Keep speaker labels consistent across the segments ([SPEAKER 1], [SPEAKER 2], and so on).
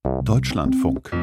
[SPEAKER 1] Deutschlandfunk.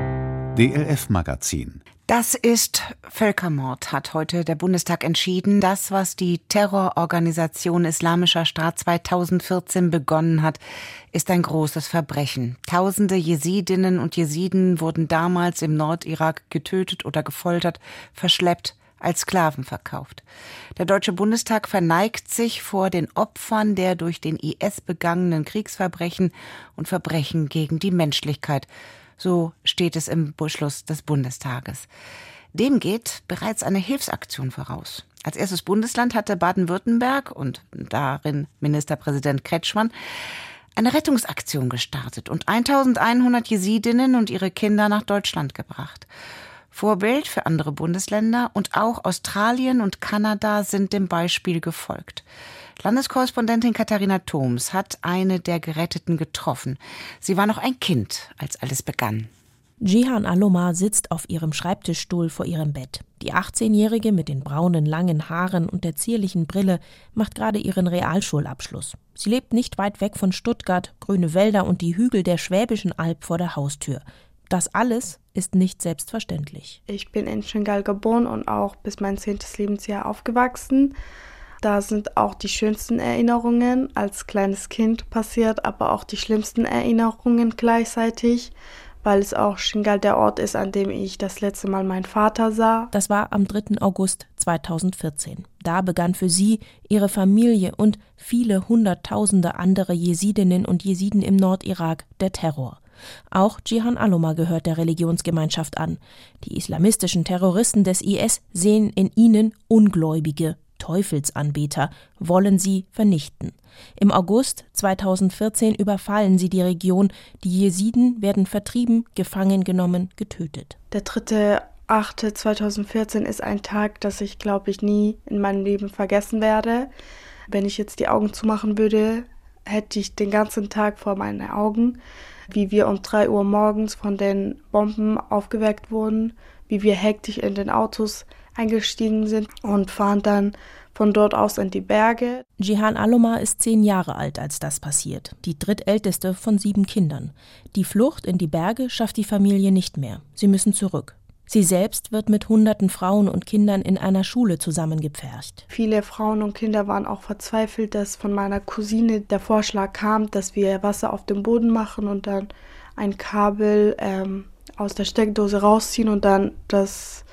[SPEAKER 1] DLF-Magazin.
[SPEAKER 2] Das ist Völkermord, hat heute der Bundestag entschieden. Das, was die Terrororganisation Islamischer Staat 2014 begonnen hat, ist ein großes Verbrechen. Tausende Jesidinnen und Jesiden wurden damals im Nordirak getötet oder gefoltert, verschleppt, als Sklaven verkauft. Der Deutsche Bundestag verneigt sich vor den Opfern der durch den IS begangenen Kriegsverbrechen und Verbrechen gegen die Menschlichkeit. So steht es im Beschluss des Bundestages. Dem geht bereits eine Hilfsaktion voraus. Als erstes Bundesland hatte Baden-Württemberg und darin Ministerpräsident Kretschmann eine Rettungsaktion gestartet und 1100 Jesidinnen und ihre Kinder nach Deutschland gebracht. Vorbild für andere Bundesländer und auch Australien und Kanada sind dem Beispiel gefolgt. Landeskorrespondentin Katharina Thoms hat eine der Geretteten getroffen. Sie war noch ein Kind, als alles begann.
[SPEAKER 3] Cihan Alomar sitzt auf ihrem Schreibtischstuhl vor ihrem Bett. Die 18-Jährige mit den braunen, langen Haaren und der zierlichen Brille macht gerade ihren Realschulabschluss. Sie lebt nicht weit weg von Stuttgart, grüne Wälder und die Hügel der Schwäbischen Alb vor der Haustür. Das alles ist nicht selbstverständlich.
[SPEAKER 4] Ich bin in Schöngal geboren und auch bis mein 10. Lebensjahr aufgewachsen. Da sind auch die schönsten Erinnerungen als kleines Kind passiert, aber auch die schlimmsten Erinnerungen gleichzeitig, weil es auch Schöngal der Ort ist, an dem ich das letzte Mal meinen Vater sah.
[SPEAKER 3] Das war am 3. August 2014. Da begann für sie, ihre Familie und viele Hunderttausende andere Jesidinnen und Jesiden im Nordirak der Terror. Auch Cihan Alomar gehört der Religionsgemeinschaft an. Die islamistischen Terroristen des IS sehen in ihnen Ungläubige, Teufelsanbeter, wollen sie vernichten. Im August 2014 überfallen sie die Region. Die Jesiden werden vertrieben, gefangen genommen, getötet.
[SPEAKER 4] Der 3.8.2014 ist ein Tag, das ich, glaube ich, nie in meinem Leben vergessen werde. Wenn ich jetzt die Augen zumachen würde, hätte ich den ganzen Tag vor meinen Augen, wie wir um 3 Uhr morgens von den Bomben aufgeweckt wurden, wie wir hektisch in den Autos eingestiegen sind und fahren dann von dort aus in die Berge.
[SPEAKER 3] Cihan Alomar ist 10 Jahre alt, als das passiert, die drittälteste von 7 Kindern. Die Flucht in die Berge schafft die Familie nicht mehr. Sie müssen zurück. Sie selbst wird mit hunderten Frauen und Kindern in einer Schule zusammengepfercht.
[SPEAKER 4] Viele Frauen und Kinder waren auch verzweifelt, dass von meiner Cousine der Vorschlag kam, dass wir Wasser auf dem Boden machen und dann ein Kabel aus der Steckdose rausziehen und dann, dass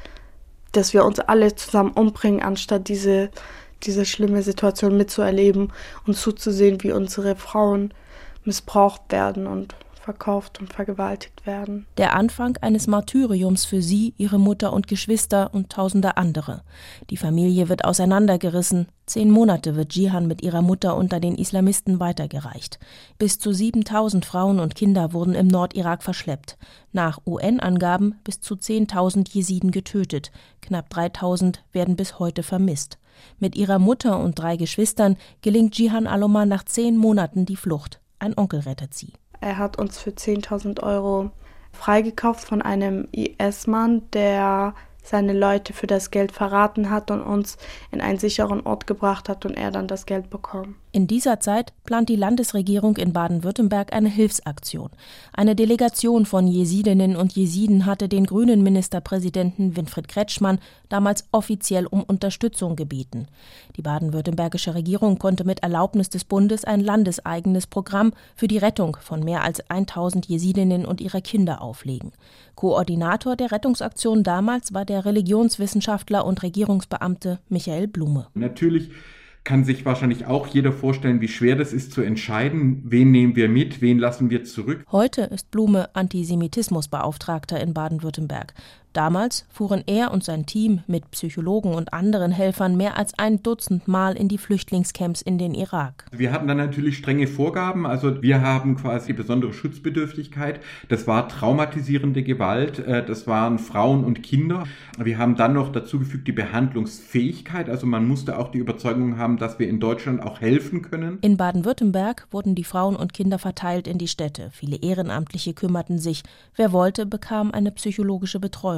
[SPEAKER 4] wir uns alle zusammen umbringen, anstatt diese schlimme Situation mitzuerleben und zuzusehen, wie unsere Frauen missbraucht werden und verkauft und vergewaltigt werden.
[SPEAKER 3] Der Anfang eines Martyriums für sie, ihre Mutter und Geschwister und tausende andere. Die Familie wird auseinandergerissen. 10 Monate wird Cihan mit ihrer Mutter unter den Islamisten weitergereicht. Bis zu 7.000 Frauen und Kinder wurden im Nordirak verschleppt. Nach UN-Angaben bis zu 10.000 Jesiden getötet. Knapp 3.000 werden bis heute vermisst. Mit ihrer Mutter und 3 Geschwistern gelingt Cihan Alomar nach 10 Monaten die Flucht. Ein Onkel rettet sie.
[SPEAKER 4] Er hat uns für 10.000 Euro freigekauft von einem IS-Mann, der seine Leute für das Geld verraten hat und uns in einen sicheren Ort gebracht hat und er dann das Geld bekommen.
[SPEAKER 3] In dieser Zeit plant die Landesregierung in Baden-Württemberg eine Hilfsaktion. Eine Delegation von Jesidinnen und Jesiden hatte den grünen Ministerpräsidenten Winfried Kretschmann damals offiziell um Unterstützung gebeten. Die baden-württembergische Regierung konnte mit Erlaubnis des Bundes ein landeseigenes Programm für die Rettung von mehr als 1.000 Jesidinnen und ihrer Kinder auflegen. Koordinator der Rettungsaktion damals war der Religionswissenschaftler und Regierungsbeamte Michael Blume.
[SPEAKER 5] Natürlich kann sich wahrscheinlich auch jeder vorstellen, wie schwer das ist zu entscheiden, wen nehmen wir mit, wen lassen wir zurück.
[SPEAKER 3] Heute ist Blume Antisemitismusbeauftragter in Baden-Württemberg. Damals fuhren er und sein Team mit Psychologen und anderen Helfern mehr als 1 Dutzend Mal in die Flüchtlingscamps in den Irak.
[SPEAKER 5] Wir hatten dann natürlich strenge Vorgaben, also wir haben quasi besondere Schutzbedürftigkeit. Das war traumatisierende Gewalt, das waren Frauen und Kinder. Wir haben dann noch dazu gefügt die Behandlungsfähigkeit, also man musste auch die Überzeugung haben, dass wir in Deutschland auch helfen können.
[SPEAKER 3] In Baden-Württemberg wurden die Frauen und Kinder verteilt in die Städte. Viele Ehrenamtliche kümmerten sich. Wer wollte, bekam eine psychologische Betreuung.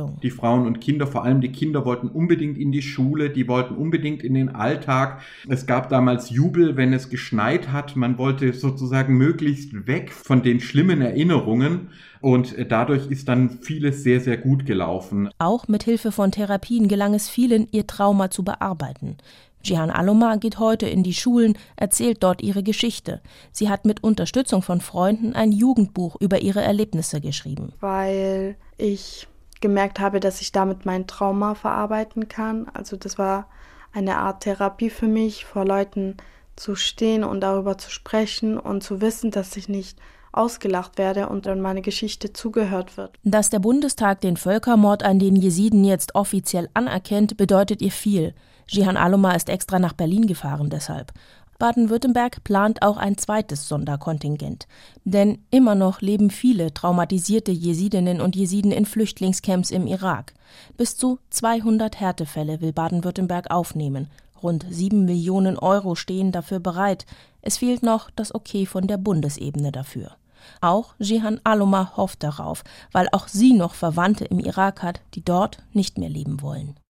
[SPEAKER 3] Betreuung.
[SPEAKER 5] Die Frauen und Kinder, vor allem die Kinder, wollten unbedingt in die Schule, die wollten unbedingt in den Alltag. Es gab damals Jubel, wenn es geschneit hat. Man wollte sozusagen möglichst weg von den schlimmen Erinnerungen. Und dadurch ist dann vieles sehr, sehr gut gelaufen.
[SPEAKER 3] Auch mit Hilfe von Therapien gelang es vielen, ihr Trauma zu bearbeiten. Cihan Aloma geht heute in die Schulen, erzählt dort ihre Geschichte. Sie hat mit Unterstützung von Freunden ein Jugendbuch über ihre Erlebnisse geschrieben.
[SPEAKER 4] Weil ich gemerkt habe, dass ich damit mein Trauma verarbeiten kann. Also das war eine Art Therapie für mich, vor Leuten zu stehen und darüber zu sprechen und zu wissen, dass ich nicht ausgelacht werde und dann meine Geschichte zugehört wird.
[SPEAKER 3] Dass der Bundestag den Völkermord an den Jesiden jetzt offiziell anerkennt, bedeutet ihr viel. Cihan Aloma ist extra nach Berlin gefahren deshalb. Baden-Württemberg plant auch ein zweites Sonderkontingent. Denn immer noch leben viele traumatisierte Jesidinnen und Jesiden in Flüchtlingscamps im Irak. Bis zu 200 Härtefälle will Baden-Württemberg aufnehmen. Rund 7 Millionen Euro stehen dafür bereit. Es fehlt noch das Okay von der Bundesebene dafür. Auch Cihan Aloma hofft darauf, weil auch sie noch Verwandte im Irak hat, die dort nicht mehr leben wollen.